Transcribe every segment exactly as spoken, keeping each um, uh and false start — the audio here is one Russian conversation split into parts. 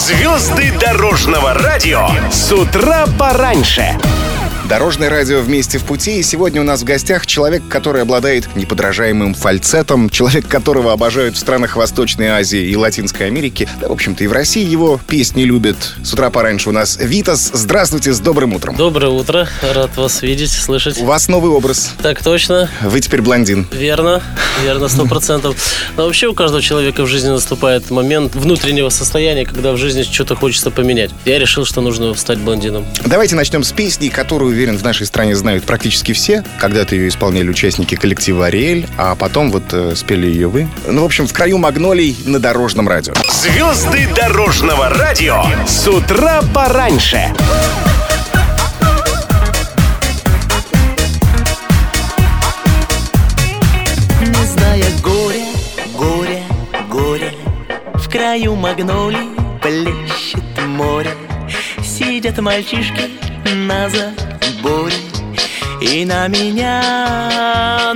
Звезды дорожного радио с утра пораньше. Дорожное радио «Вместе в пути». И сегодня у нас в гостях человек, который обладает неподражаемым фальцетом, человек, которого обожают в странах Восточной Азии и Латинской Америки. Да, в общем-то, и в России его песни любят. С утра пораньше у нас Витас. Здравствуйте, с добрым утром. Доброе утро. Рад вас видеть, слышать. У вас новый образ. Так точно. Вы теперь блондин. Верно, верно, сто процентов. Но вообще у каждого человека в жизни наступает момент внутреннего состояния, когда в жизни что-то хочется поменять. Я решил, что нужно стать блондином. Давайте начнем с песни, которую, уверен, в нашей стране знают практически все. Когда-то ее исполняли участники коллектива «Ариэль», а потом вот э, спели ее вы. Ну, в общем, «В краю магнолий» на Дорожном радио. Звезды дорожного радио с утра пораньше. Не зная горя, горя, горя, в краю магнолий плещет море. Сидят мальчишки на заборе и на меня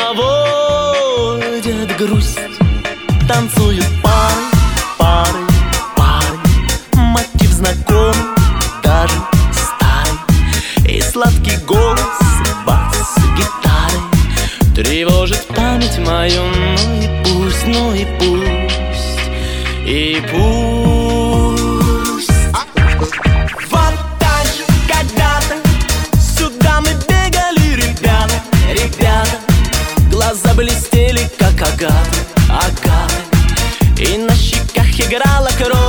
наводят грусть. Танцуют пары, пары, пары, мотив знакомый, даже старый. И сладкий голос бас-гитары тревожит память мою. Ну и пусть, ну и пусть, и пусть. Вот так же когда-то сюда мы бегали, ребята, ребята. Глаза блестели, как агаты, агаты. И на щеках играла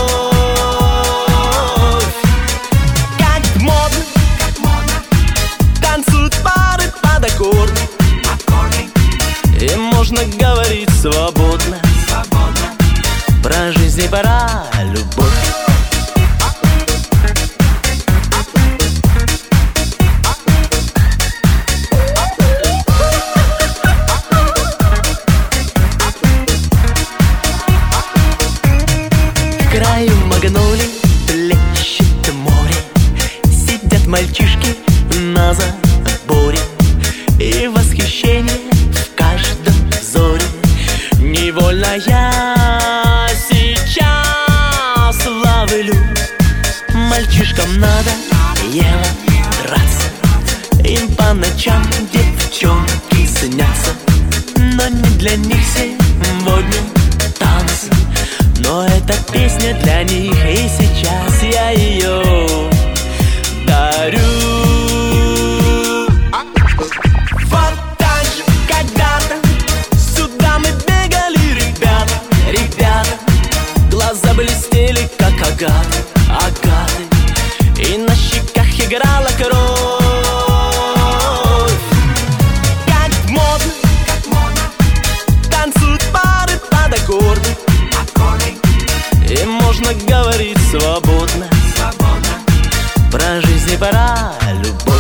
кровь. Как модно, как модно танцуют пары под аккорды, аккорды. И можно говорить свободно, свободно про жизнь и про любовь. В краю магнолий плещет море. Сидят мальчишки на заборе, и восхищение в каждом взоре. Невольно я сейчас ловлю. Мальчишкам надо ело драться, им по ночам девчонки снятся. Но не для них сегодня танцы, но эта песня для них, и сейчас я ее дарю. Вот так же когда-то сюда мы бегали, ребята, ребята. Глаза блестели, как агаты, агаты. И на щеках играла кровь. Как модно, как модно танцуют пары под аккорды, аккорды. И можно говорить свободно, свободно про жизнь и про любовь.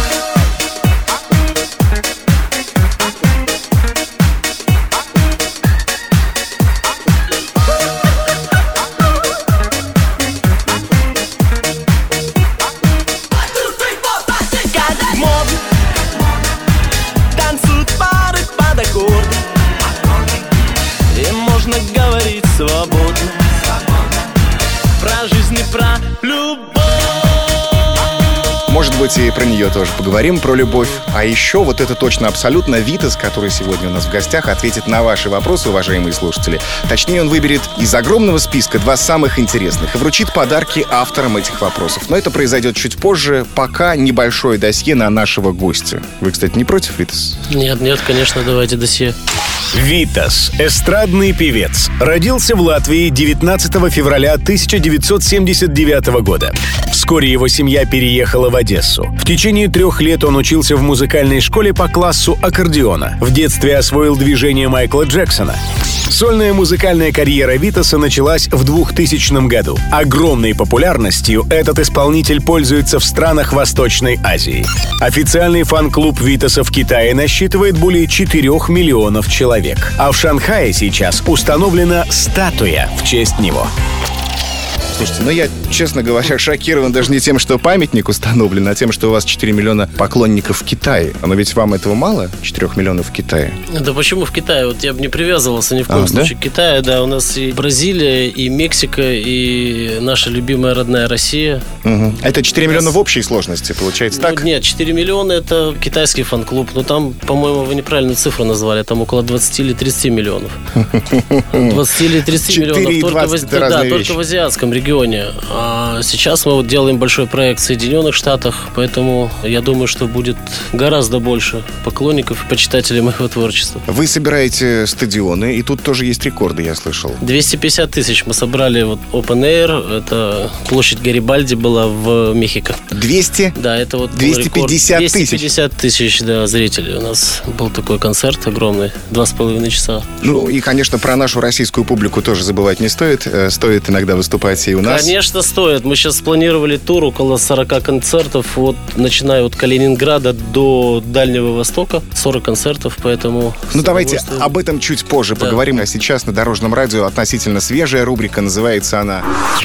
Как модно танцуют пары под аккорды, аккорды. И можно говорить свободно про жизнь и про любовь. Может быть, и про нее тоже поговорим, про любовь. А еще, вот это точно абсолютно, Витас, который сегодня у нас в гостях, ответит на ваши вопросы, уважаемые слушатели. Точнее, он выберет из огромного списка два самых интересных и вручит подарки авторам этих вопросов. Но это произойдет чуть позже. Пока небольшое досье на нашего гостя. Вы, кстати, не против, Витас? Нет, нет, конечно, давайте досье. Витас, эстрадный певец, родился в Латвии девятнадцатого февраля тысяча девятьсот семьдесят девятого года. Вскоре его семья переехала в Одессу. В течение трех лет он учился в музыкальной школе по классу аккордеона. В детстве освоил движение Майкла Джексона. Сольная музыкальная карьера Витаса началась в двухтысячном году. Огромной популярностью этот исполнитель пользуется в странах Восточной Азии. Официальный фан-клуб Витаса в Китае насчитывает более четырех миллионов человек. А в Шанхае сейчас установлена статуя в честь него. Слушайте, ну я, честно говоря, шокирован даже не тем, что памятник установлен, а тем, что у вас четыре миллиона поклонников в Китае. Но ведь вам этого мало? четыре миллиона в Китае? Да почему в Китае? Вот я бы не привязывался ни в коем А, случае да? к Китаю. Да, у нас и Бразилия, и Мексика, и наша любимая родная Россия. Угу. Это четыре миллиона в общей сложности, получается так? Ну, нет, четыре миллиона это китайский фан-клуб. Но там, по-моему, вы неправильную цифру назвали. Там около двадцать или тридцать миллионов. двадцать или тридцать миллионов только, в, да, да, только в азиатском регионе. А сейчас мы вот делаем большой проект в Соединенных Штатах, поэтому я думаю, что будет гораздо больше поклонников и почитателей моего творчества. Вы собираете стадионы, и тут тоже есть рекорды, я слышал. двести пятьдесят тысяч мы собрали вот Open Air. Это площадь Гарибальди была в Мехико. двести? Да, это вот двести пятьдесят тысяч? двести пятьдесят тысяч, да, зрителей. У нас был такой концерт огромный, два с половиной часа. Ну и, конечно, про нашу российскую публику тоже забывать не стоит. Стоит иногда выступать и у нас. Конечно, стоит. Мы сейчас спланировали тур около сорок концертов, вот, начиная от Калининграда до Дальнего Востока. сорок концертов, поэтому... Ну давайте об этом чуть позже да. поговорим. А сейчас на Дорожном радио относительно свежая рубрика. Называется она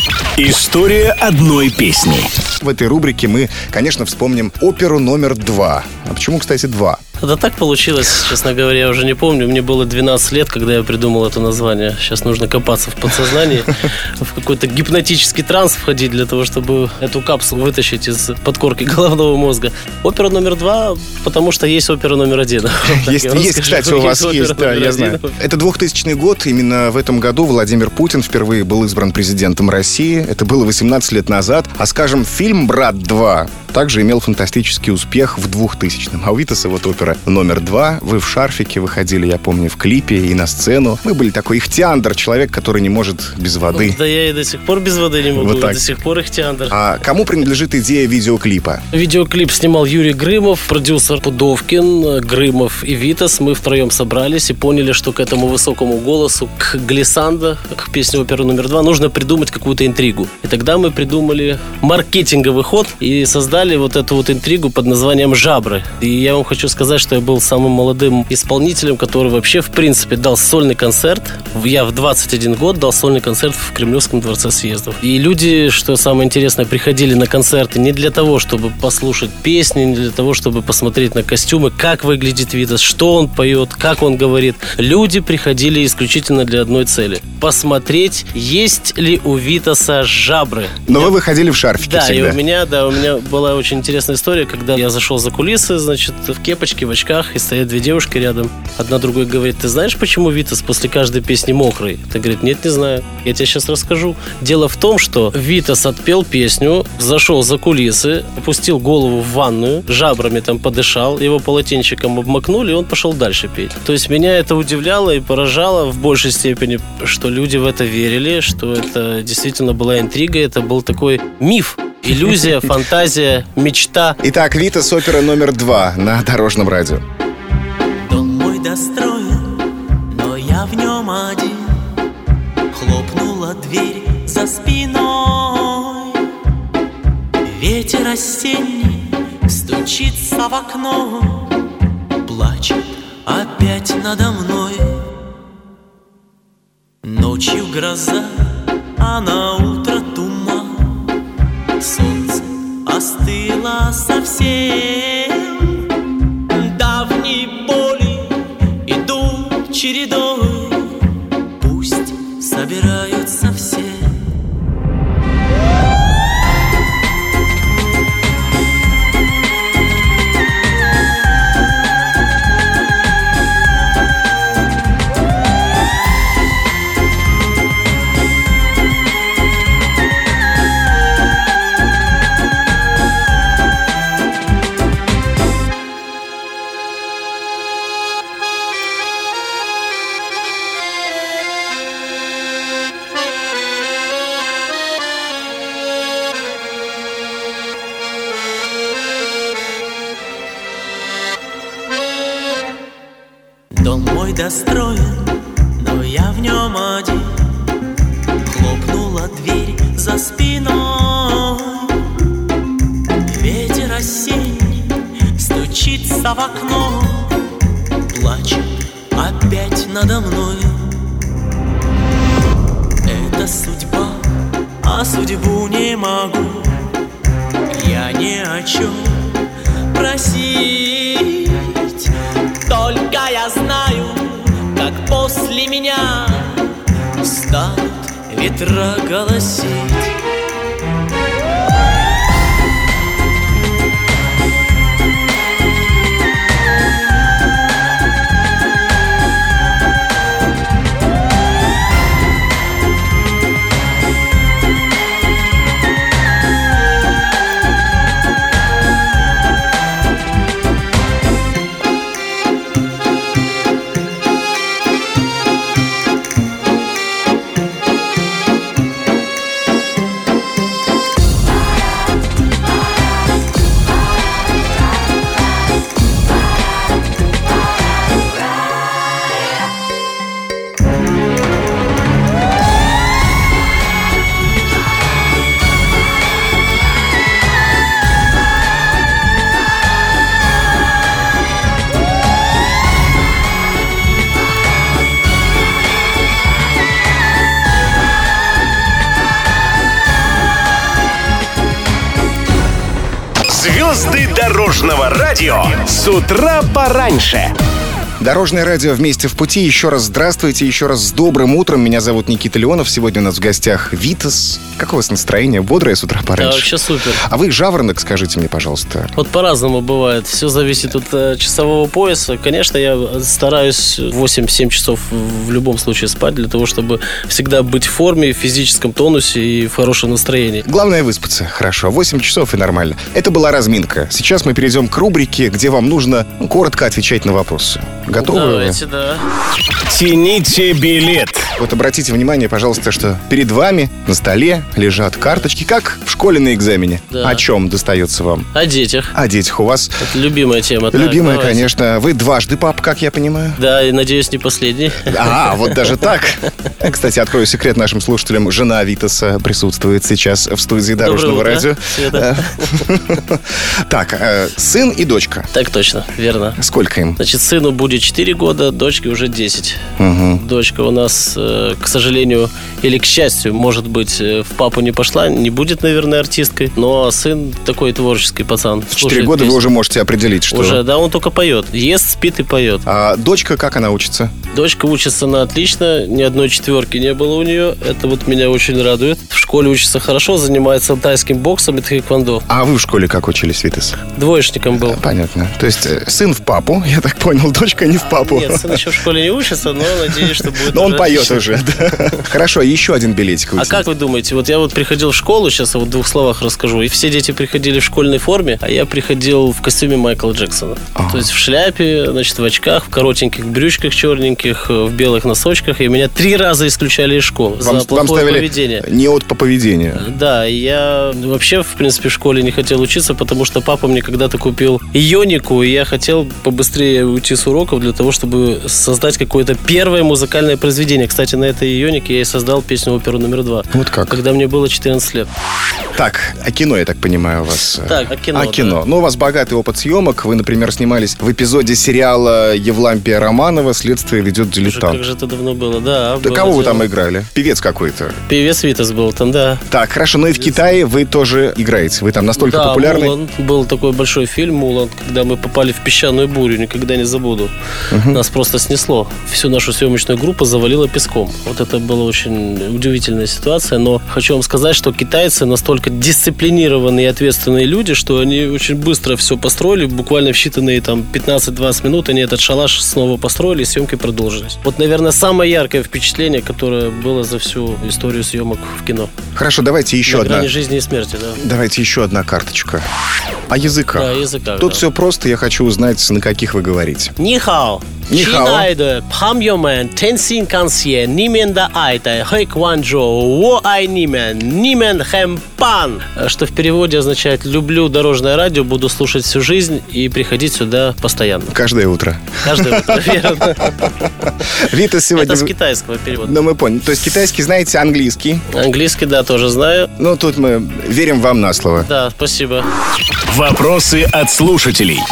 «История одной песни». В этой рубрике мы, конечно, вспомним оперу номер два. А почему, кстати, два? Да так получилось, честно говоря, я уже не помню. Мне было двенадцать лет, когда я придумал это название. Сейчас нужно копаться в подсознании, в какой-то гипнотический транс входить для того, чтобы эту капсулу вытащить из подкорки головного мозга. Опера номер два, потому что есть опера номер один. Есть, есть, кстати, у вас есть, да, я знаю. Это двухтысячный год. Именно в этом году Владимир Путин впервые был избран президентом России. Это было восемнадцать лет назад. А, скажем, фильм «Брат два» также имел фантастический успех в двухтысячном. А у Витаса вот опера номер два. Вы в шарфике выходили, я помню, в клипе и на сцену. Вы были такой ихтиандр, человек, который не может без воды. Да я и до сих пор без воды не могу. Вот так. До сих пор ихтиандр. А кому принадлежит идея видеоклипа? Видеоклип снимал Юрий Грымов, продюсер Пудовкин, Грымов и Витас. Мы втроем собрались и поняли, что к этому высокому голосу, к глиссандо, к песне оперы номер два, нужно придумать какую-то интригу. И тогда мы придумали маркетинговый ход и создали вот эту вот интригу под названием «Жабры». И я вам хочу сказать, что я был самым молодым исполнителем, который вообще, в принципе, дал сольный концерт. Я в двадцать один год дал сольный концерт в Кремлевском дворце съездов. И люди, что самое интересное, приходили на концерты не для того, чтобы послушать песни, не для того, чтобы посмотреть на костюмы, как выглядит Витас, что он поет, как он говорит. Люди приходили исключительно для одной цели – посмотреть, есть ли у Витаса жабры. Но я... вы выходили в шарфике да, всегда. Да, и у меня, да, у меня была очень интересная история, когда я зашел за кулисы, значит, в кепочке, в очках, и стоят две девушки рядом. Одна другой говорит: ты знаешь, почему Витас после каждой песни мокрый? Ты говорит: нет, не знаю. Я тебе сейчас расскажу. Дело в том, что Витас отпел песню, зашел за кулисы, опустил голову в ванную, жабрами там подышал, его полотенчиком обмакнули, и он пошел дальше петь. То есть меня это удивляло и поражало в большей степени, что люди в это верили, что это действительно была интрига, это был такой миф. Иллюзия, фантазия, мечта. Итак, Витас, опера номер два на Дорожном радио. Дом мой достроен, но я в нем один. Хлопнула дверь за спиной. Ветер осенний стучится в окно, плачет опять надо мной. Ночью гроза, а на утро туман. Солнце остыло совсем. Давние боли идут чередой. Пусть собираются все. Дом мой достроен, но я в нем один. Хлопнула дверь за спиной. Ветер осенний стучится в окно, плачет опять надо мной. Это судьба, а судьбу не могу я ни о чем просить. Только я знаю, как после меня станут ветра голосить. Звезды дорожного радио с утра пораньше. Дорожное радио «Вместе в пути». Еще раз здравствуйте, еще раз с добрым утром. Меня зовут Никита Леонов. Сегодня у нас в гостях Витас. Как у вас настроение? Бодрое с утра пораньше? Да, вообще супер. А вы жаворонок, скажите мне, пожалуйста. Вот по-разному бывает. Все зависит от э, часового пояса. Конечно, я стараюсь восемь-семь часов в любом случае спать, для того, чтобы всегда быть в форме, в физическом тонусе и в хорошем настроении. Главное выспаться. Хорошо. восемь часов и нормально. Это была разминка. Сейчас мы перейдем к рубрике, где вам нужно ну, коротко отвечать на вопросы. Готовы? Давайте, да. Тяните билет. Вот обратите внимание, пожалуйста, что перед вами на столе лежат карточки, как в школе на экзамене. Да. О чем достается вам? О детях. О детях у вас. Это любимая тема. Так, Любимая, давайте. конечно. Вы дважды пап, как я понимаю. Да, и надеюсь, не последний. А, вот даже так. Кстати, открою секрет нашим слушателям. Жена Витаса присутствует сейчас в студии Дорожного Доброе утро, радио. Света. Так, э, сын и дочка. Так точно, верно. Сколько им? Значит, сыну будет четыре года, дочке уже десять. Угу. Дочка у нас, э, к сожалению, или к счастью, может быть, э, в папу не пошла, не будет, наверное, артисткой. Но сын такой творческий пацан. В четыре года вы уже можете определить, что... Уже, да, он только поет. Ест, спит и поет. А дочка, как она учится? Дочка учится на отлично, ни одной четверки не было у нее. Это вот меня очень радует. В школе учится хорошо, занимается тайским боксом и тхэквондо. А вы в школе как учились, Витас? Двоечником был. Понятно. То есть э, сын в папу, я так понял, дочка не в папу. Нет, сын еще в школе не учится, но надеюсь, что будет. Но он уже поет отлично. уже. Да. Хорошо, еще один билетик А вытянуть. как вы думаете, вот я вот приходил в школу, сейчас я вот в двух словах расскажу, и все дети приходили в школьной форме, а я приходил в костюме Майкла Джексона. Ага. То есть в шляпе, значит, в очках, в коротеньких брючках черненьких, в белых носочках, и меня три раза исключали из школы Вам, за вам плохое ставили поведение. не от по поведению. Да, и я вообще, в принципе, в школе не хотел учиться, потому что папа мне когда-то купил ионику, и я хотел побыстрее уйти с уроков для того, чтобы создать какое-то первое музыкальное произведение. Кстати, на этой ионике я и создал песню оперу номер два. Вот как? Когда мне было четырнадцать лет. Так, а кино, я так понимаю, у вас... э, Так, о кино, А кино. да. Ну, у вас богатый опыт съемок. Вы, например, снимались в эпизоде сериала Евлампия Романова «Следствие ведет Уже дилетант». как же это давно было, да. Да было кого вы дело. там играли? Певец какой-то. Певец Витас был там, да. Так, хорошо, но и в Китае вы тоже играете. Вы там настолько да, популярны. «Мулан». Был такой большой фильм «Мулан», когда мы попали в песчаную бурю, никогда не забуду. Нас просто снесло. Всю нашу съемочную группу завалило песком. Вот это была очень удивительная ситуация, но хочу вам сказать, что китайцы настолько дисциплинированные и ответственные люди, что они очень быстро все построили, буквально в считанные там пятнадцать-двадцать минут они этот шалаш снова построили, и съемки продолжились. Вот, наверное, самое яркое впечатление, которое было за всю историю съемок в кино. Хорошо, давайте еще На одна. грани жизни и смерти, да. Давайте еще одна карточка. О языках. Да, о языках, Тут да. все просто, я хочу узнать, на каких вы говорите. Нихао. Нихао. Чинайде, памьомен, тенсин кансье, нимен да айтай, хэкванджо, во ай нимен, нимен хэмпан. Что в переводе означает «люблю дорожное радио, буду слушать всю жизнь и приходить сюда постоянно». Каждое утро. Каждое утро, верно. Витас сегодня... Это с китайского перевода. Ну, мы поняли. То есть китайский знаете, английский. Английский, да, тоже знаю. Ну, тут мы верим вам на слово. Да, спасибо. Вопросы от слушателей.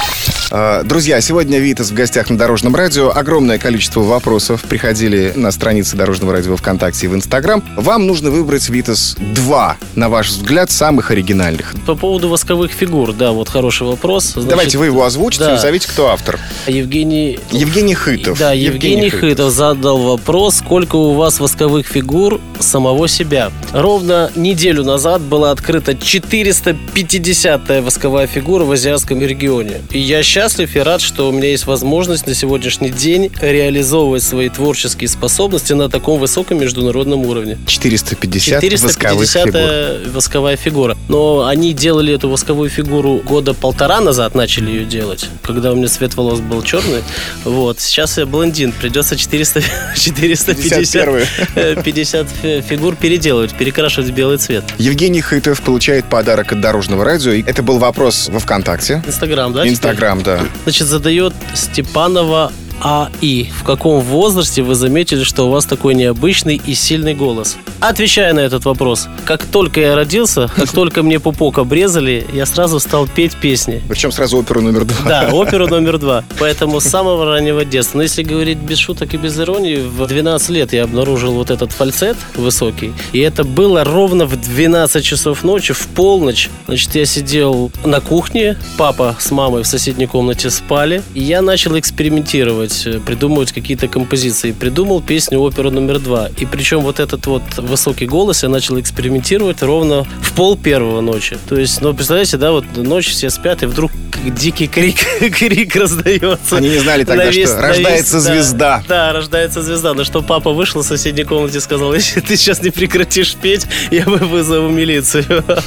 Э, Друзья, сегодня Витас в гостях на Дорожном радио. Огромное количество вопросов приходили на страницы Дорожного радио ВКонтакте и в Инстаграм. Вам нужно выбрать, Витас, два, на ваш взгляд, самых оригинальных. По поводу восковых фигур, да, вот хороший вопрос. Значит, Давайте вы его озвучите, да. назовите, кто автор. Евгений... Евгений Хытов. Да, Евгений, Евгений Хытов. Хытов задал вопрос, сколько у вас восковых фигур самого себя. Ровно неделю назад была открыта четыреста пятидесятая восковая фигура в азиатском регионе. И я счастлив и рад, что у меня есть возможность на сегодняшний день реализовывать свои творческие способности на таком высоком международном уровне. четыреста пятьдесят восковых фигур. Восковая фигура. Но они делали эту восковую фигуру года полтора назад, начали ее делать, когда у меня цвет волос был черный. Вот. Сейчас я блондин. Придется четыреста, четыреста пятьдесят фигур переделывать, перекрашивать в белый цвет. Евгений Хытов получает подарок от Дорожного радио. Это был вопрос во ВКонтакте. Инстаграм, да? Инстаграм, да. Значит, задает Степанова А И. В каком возрасте вы заметили, что у вас такой необычный и сильный голос? Отвечая на этот вопрос, как только я родился, как только мне пупок обрезали, я сразу стал петь песни. Причем сразу оперу номер два. Да, оперу номер два. Поэтому с самого раннего детства. Но если говорить без шуток и без иронии, в двенадцать лет я обнаружил вот этот фальцет высокий. И это было ровно в двенадцать часов ночи, в полночь. Значит, я сидел на кухне, папа с мамой в соседней комнате спали. И я начал экспериментировать, придумывать какие-то композиции. Придумал песню оперу номер два. И причем вот этот вот высокий голос я начал экспериментировать ровно в пол первого ночи. То есть, ну, представляете, да, вот ночь все спят, и вдруг дикий крик, крик раздается. Они не знали тогда, весь, что рождается весь, звезда. Да, да, рождается звезда. На что папа вышел в соседней комнате и сказал: если ты сейчас не прекратишь петь, я вызову милицию.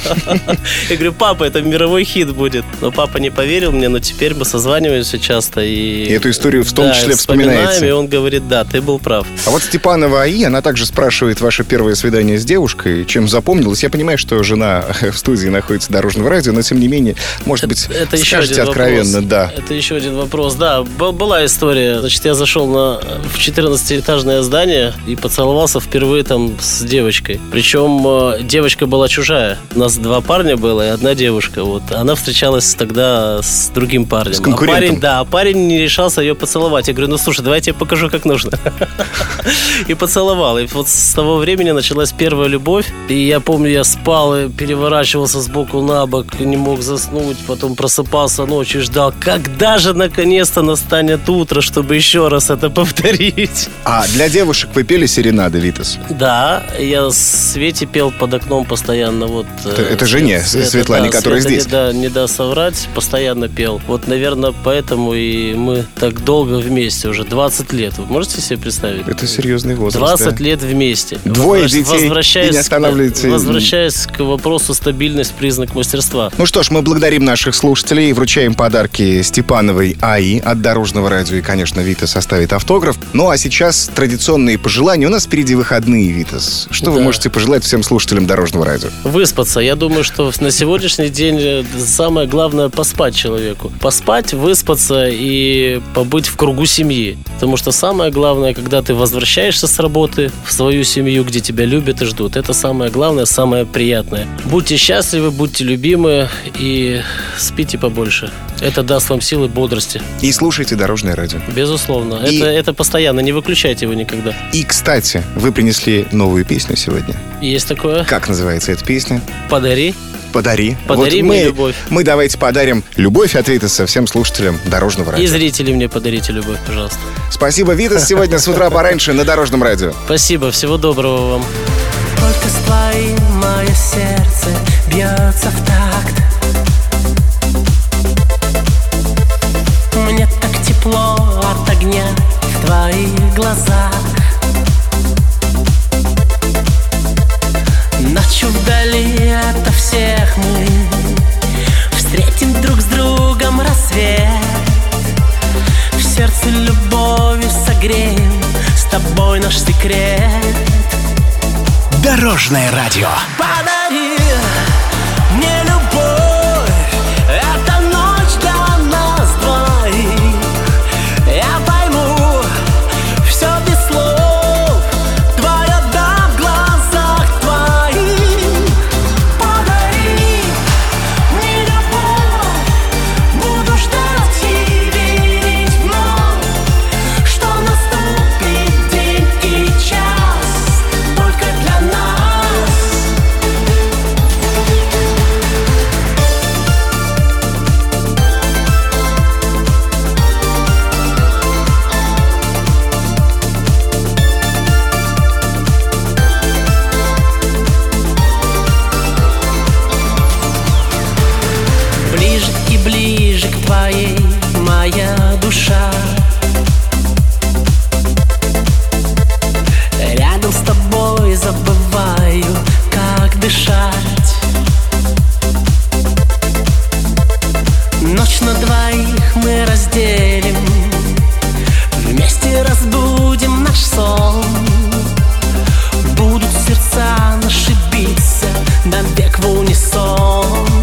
Я говорю: папа, это мировой хит будет. Но папа не поверил мне, но теперь мы созваниваемся часто. И, и эту историю в том да, числе вспоминаете. И он говорит: да, ты был прав. А вот Степанова А И, она также спрашивает ваше первое свидание с девушкой, чем запомнилось. Я понимаю, что жена в студии находится Дорожного радио, но тем не менее, может быть, это скажете откровенно, вопрос. Да. Это еще один вопрос. Да, была история. Значит, я зашел на, в четырнадцатиэтажное здание и поцеловался впервые там с девочкой. Причем девочка была чужая. У нас два парня было и одна девушка. Вот. Она встречалась тогда с другим парнем. С конкурентом. А парень, да, а парень не решался ее поцеловать. Я говорю: ну слушай, давай я тебе покажу, как нужно. И поцеловал. И вот с того времени началась первая любовь. И я помню, я спал и переворачивался с боку на бок, не мог заснуть, потом просыпался ночью и ждал, когда же наконец-то настанет утро, чтобы еще раз это повторить. А для девушек вы пели серенады, Витас? Да, я Свете пел под окном постоянно. Вот, это, это жене, Света, Светлане, да, которая Света здесь. Не, да, не даст соврать, постоянно пел. Вот, наверное, поэтому и мы так долго вместе, уже двадцать лет. Вы можете себе представить? Это серьезный возраст. двадцать да. лет вместе. Двое детей, и не останавливается. Возвращаясь к вопросу, стабильность — признак мастерства. Ну что ж, мы благодарим наших слушателей и вручаем подарки Степановой А И от Дорожного радио. И, конечно, Витас составит автограф. Ну а сейчас традиционные пожелания. У нас впереди выходные, Витас. Что да. вы можете пожелать всем слушателям Дорожного радио? Выспаться. Я думаю, что на сегодняшний день самое главное — поспать человеку. Поспать, выспаться и побыть в кругу семьи. Потому что самое главное, когда ты возвращаешься с работы в свою семью, где тебя любят и ждут, это самое главное, самое приятное. Будьте счастливы, будьте любимы и спите побольше. Это даст вам силы, бодрости. И слушайте Дорожное радио. Безусловно. И... Это, это постоянно, не выключайте его никогда. И, кстати, вы принесли новую песню сегодня. Есть такое. Как называется эта песня? «Подари». Подари. Подари вот мне мы, любовь. Мы давайте подарим любовь от Витаса всем слушателям Дорожного радио. И зрители мне подарите любовь, пожалуйста. Спасибо, Витас, сегодня с утра пораньше на Дорожном радио. Спасибо, всего доброго вам. Только с твоим мое сердце бьется в такт. Мне так тепло от огня в твоих глазах. Ночью вдали ото всех мы встретим друг с другом рассвет. В сердце любовью согреем с тобой наш секрет. Дорожное радио. Подари мне любовь, эта ночь для нас двоих. Я пойму все без слов, твое да в глазах твоих. Подари мне любовь, буду ждать Ближе и ближе к твоей моя душа. Рядом с тобой забываю, как дышать. Ночь на двоих мы разделим, вместе разбудим наш сон. Будут сердца наши биться навек в унисон.